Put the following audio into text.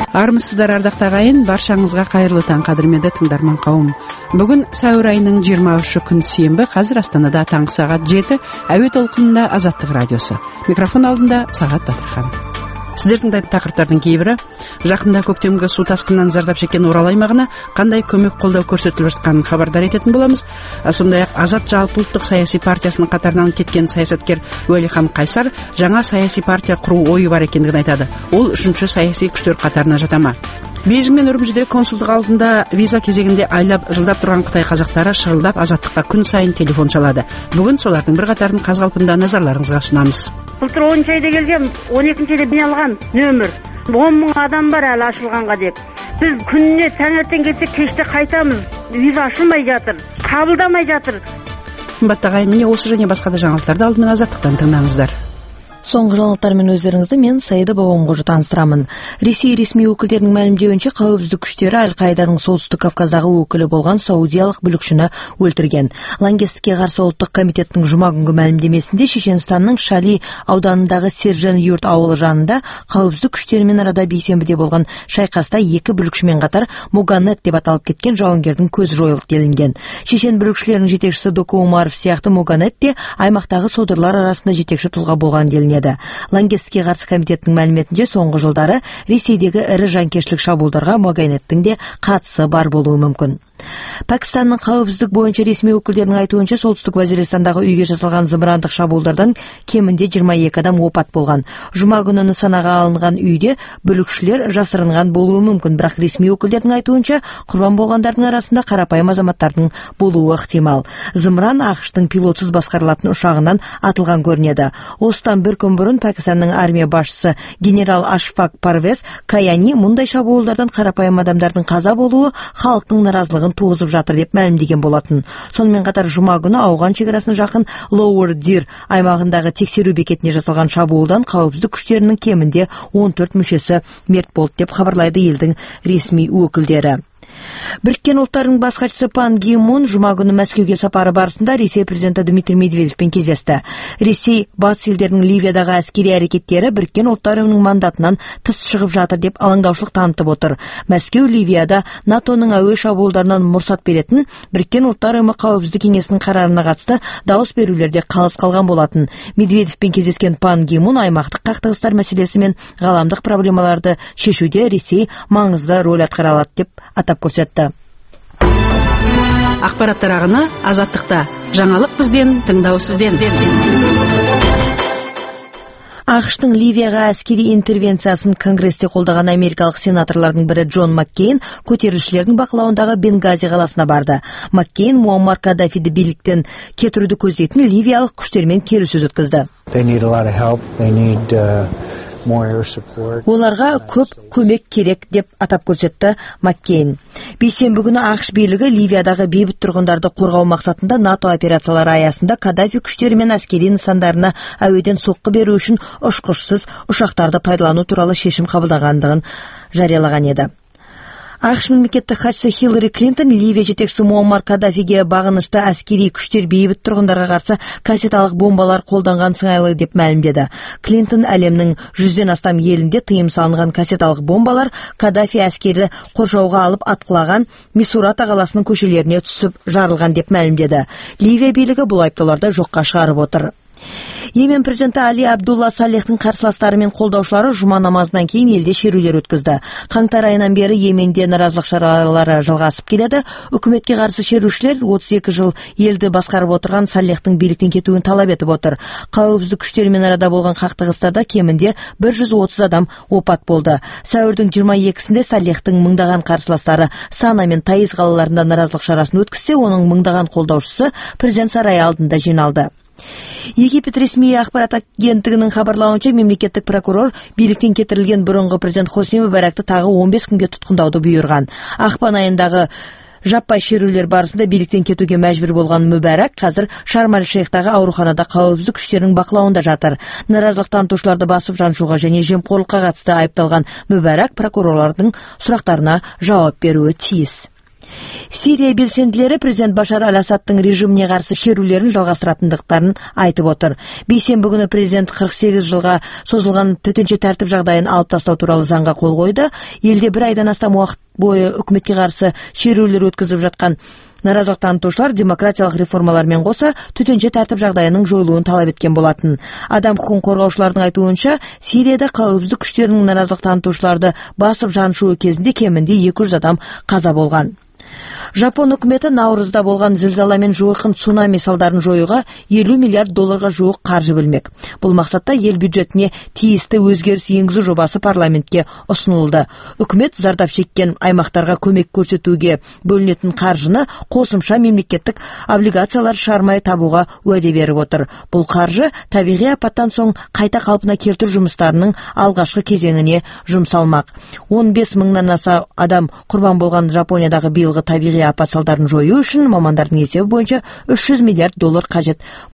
Армысыздар, ардактуу агайын, баршаңызга кайырлуу таң, кадырмендүү тыңдарман кауым. Бүгүн сәуір айының 23 күн сенбі, қазір Астанада таңғы сағат 7, әуе толқынында Азаттық радиосы. Микрофон алдында Сағат Батырхан. Сіздердің тақырыптардың кейбірі: жақында көктемгі су тасқынынан зардап шеккен Орал аймағына қандай көмек қолдау көрсетіліп жатқанын хабардар ететін боламыз. Сондай-ақ Азат жалпыұлттық саяси партиясының қатарынан кеткен саясаткер Уәлихан Қайсар жаңа саяси партия құру ойы бар екендігін айтады. Ол үшінші саяси күштер қатарына жата ма? Бейжің мен Үрімжіде консулдық алдында виза кезегінде айлап жылдап тұрған Қытай қазақтары шырылдап Азаттыққа күн сайын телефон шалады. Бүгін солардың бір қатарын қаз-қалпында назарларыңызға ұсынамыз. Былтыр 10 айда келгем, 12 айда мен алған нөмір. 10 мың адам бар әлі ашылғанға деп. Біз күніне таңертең кетсек, кеште қайтамыз. Виза ашылмай жатыр, қабылдамай жатыр. Қымбатты ағайын, міне осы және басқа да жаңалықтарды алдымен Азаттықтан тыңдаңыздар. Соңғы жаңалықтармен өздеріңізді мен Саида Бабамқожа таныстырамын. Ресей ресми өкілдерінің мәлімдеуінше, қауіпсіздік күштері Аль-Қаиданың солтүстік Кавказдағы өкілі болған саудиялық бүлікшіні өлтірген. Лаңкестікке қарсы ұлттық комитеттің жұма күнгі мәлімдемесінде Шешенстанның Шали ауданындағы Сержан Юрт ауылы жанында қауіпсіздік күштерімен арада бейсенбіде болған шайқаста 2 бүлікшімен қатар Муганет деп аталып кеткен жауынгердің көзі жойылды делінген. Шешен бүлікшілерінің жетекшісі Доку Умаров сияқты Муганет те аймақтағы содырлар арасында жетекші тұлға болған делінген. Лаңкестікке қарсы комитеттің мәліметінше, соңғы жылдары Ресейдегі ірі жанкештілік шабуылдарға Муганеттің де қатысы бар болуы мүмкін. Пәкістанның қауіпсіздік бойынша ресми өкілдерінің айтуынша, солтүстік Вазиристандағы үйге жасалған зымырандық шабуылдардан кемінде 22 адам опат болған. Жұма күні нысанаға алынған үйде бүлікшілер жасырынған болуы мүмкін, бірақ ресми өкілдердің айтуынша, құрбан болғандардың арасында қарапайым азаматтардың болуы ықтимал. Зымыран ақштың пилотсыз басқарылатын ұшағынан атылған көрінеді. Осыдан бір күн бұрын Пәкістанның армия басшысы генерал Ашфак Парвез Каяни мұндай шабуылдардан қарапайым адамдардың қаза болуы халықтың наразылығын туғызып жатыр деп мәлімдеген болатын. Сонымен қатар жұма күні Ауған шекарасына жақын Lower Deer аймағындағы тексеру бекетіне жасалған шабуылдан қауіпсіздік күштерінің кемінде 14 мүшесі мерт болды деп хабарлайды елдің ресми өкілдері. Біріккен ұлттардың бас хатшысы Пан Ги Мун жұма күні Мәскеуге сапары барысында Ресей президенті Дмитрий Медведевпен кездесті. Ресей батыс елдерінің Ливиядағы әскери әрекеттері Біріккен ұлттар ұйымының мандатынан тыс шығып жатыр деп алаңдаушылық танытып отыр. Мәскеу Ливияда НАТОның әуе шабуылдарынан мұрсат беретін Біріккен ұлттар ұйымы қауіпсіздік кеңесінің қарарына қатысты дауыс берулерде қалыс қалған болатын. Медведевпен кездескен Пан Ги Мун аймақтық қақтығыстар мәселесі мен ғаламдық проблемаларды шешуде Ресей маңызды рөл атқара алады деп атап көрсетті. Ақпараттар ағыны Азаттықта. Жаңалық бізден, тыңдау сізден. ақш-тың Ливияға әскери интервенциясын Конгресте қолдаған америкалық сенаторлардың бірі Джон Маккейн көтерілісшілердің бақылауындағы Бенгази қаласына барды. Маккейн Муаммар Каддафиді биліктен кетіруді көздейтін ливиялық күштермен келіссөз өткізді. Оларға көп көмек керек деп атап көрсетті Маккейн. Бейсенбі күні ақш билігі Ливиядағы бейбіт тұрғындарды қорғау мақсатында НАТО операциялары аясында Каддафи күштері мен әскери нысандарына әуеден соққы беру үшін ұшқышсыз ұшақтарды пайдалану туралы шешім қабылдағандығын жариялаған еді. ақш мемлекеттік хатшысы Хиллари Клинтон Ливия жетекшісі Муаммар Каддафиге бағынышты әскери күштер бейбіт тұрғындарға қарсы кассеталық бомбалар қолданған сыңайлы деп мәлімдеді. Клинтон әлемнің 100-ден астам елінде тыйым салынған кассеталық бомбалар Каддафи әскері қоршауға алып атқылаған Мисурата қаласының көшелеріне түсіп жарылған деп мәлімдеді. Ливия билігі бұл айыптауларды жоққа шығарып отыр. Йемен президенті Али Абдулла Салехтің қарсыластары мен қолдаушылары жұма намазынан кейін елде шерулер өткізді. Қаңтар айынан бері Йеменде наразылық шаралары жалғасып келеді. Үкіметке қарсы шерушілер 32 жыл елді басқарып отырған Салехтің биліктен кетуін талап етіп отыр. Қауіпсіздік күштерімен арада болған қақтығыстарда кемінде 130 адам опат болды. Сәуірдің 22-сінде Салехтің мыңдаған қарсыластары Сана мен Таиз қалаларында наразылық шарасын өткізсе, оның мыңдаған қолдаушысы президент сарайы алдында жиналды. Египет ресми ақпарат агенттігінің хабарлауынша, мемлекеттік прокурор биліктен кетірілген бұрынғы президент Хосни Мүбәракты тағы 15 күнге тұтқындауды бұйырған. Ақпан айындағы жаппай шерулер барысында биліктен кетуге мәжбүр болған Мүбәрак қазір Шарм-эль-Шейхтағы ауруханада қауіпсіздік күштерінің бақылауында жатыр. Наразылық танытушыларды басып жаншуға және жемқорлыққа қатысты айыпталған Мүбәрак прокурорлардың сұрақтарына жауап беруі тиіс. Сирия белсенділері президент Башар аль-Асадтың режиміне қарсы шерулерін жалғастыратындықтарын айтып отыр. Бейсенбі күні президент 48 жылға созылған төтенше тәртіп жағдайын алып тастау туралы заңға қол қойды. Елде бір айдан астам уақыт бойы үкіметке қарсы шерулер өткізіп жатқан наразылық танытушылар демократиялық реформалармен қоса төтенше тәртіп жағдайының жойылуын талап еткен болатын. Адам құқығын қорғаушылардың айтуынша, Сирияда қауіпсіздік күштерінің наразылық танытушыларды басып жаншуы кезінде кемінде 200 адам қаза болған. Жапон үкіметі наурызда болған зілзала мен жойқын цунами салдарын жоюға $50 миллиард жуық қаржы бөлмек. Бұл мақсатта ел бюджетіне тиісті өзгеріс енгізу жобасы парламентке ұсынылды. Үкімет зардап шеккен аймақтарға көмек көрсетуге бөлінетін қаржыны қосымша мемлекеттік облигациялар шығармай табуға уәде беріп отыр. Бұл қаржы табиғи апаттан соң қайта қалпына келтіру жұмыстарының алғашқы кезеңіне жұмсалмақ. 15 мыңнан аса адам құрбан болған Жапониядағы биылғы табиғи апат салдарын жою үшін мамандардың есебі бойынша $300 миллиард қажет.